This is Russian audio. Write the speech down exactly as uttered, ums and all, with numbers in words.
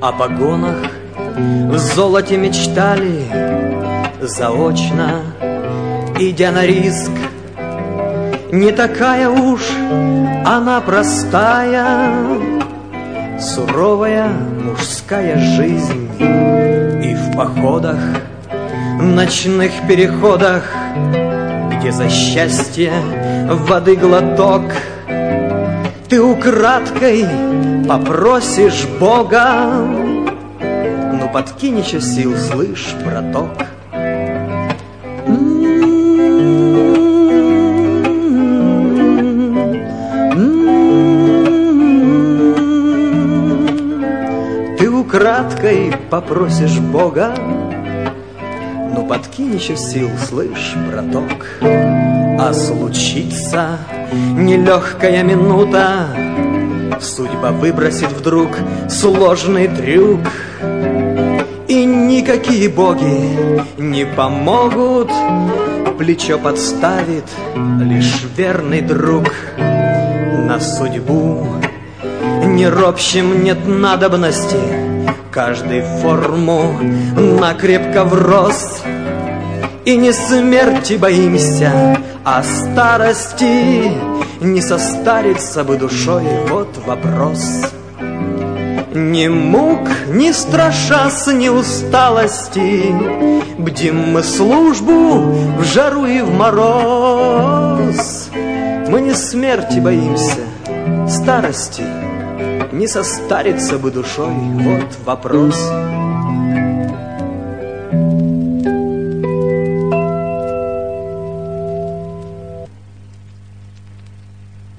О погонах в золоте мечтали заочно, идя на риск. Не такая уж она простая, суровая мужская жизнь. И в походах, ночных переходах, где за счастье воды глоток, ты украдкой попросишь Бога: ну подкинь еще сил, слышь, браток. Ты украдкой попросишь Бога: ну подкинь еще сил, слышь, браток. А случится нелегкая минута, судьба выбросит вдруг сложный трюк, и никакие боги не помогут. Плечо подставит лишь верный друг. На судьбу не ропщим, нет надобности, каждый форму накрепко врос. И не смерти боимся, а старости. Не состариться бы душой, вот вопрос. Ни мук, ни страшась, ни усталости, бдим мы службу в жару и в мороз. Мы не смерти боимся, старости. Не состариться бы душой, вот вопрос.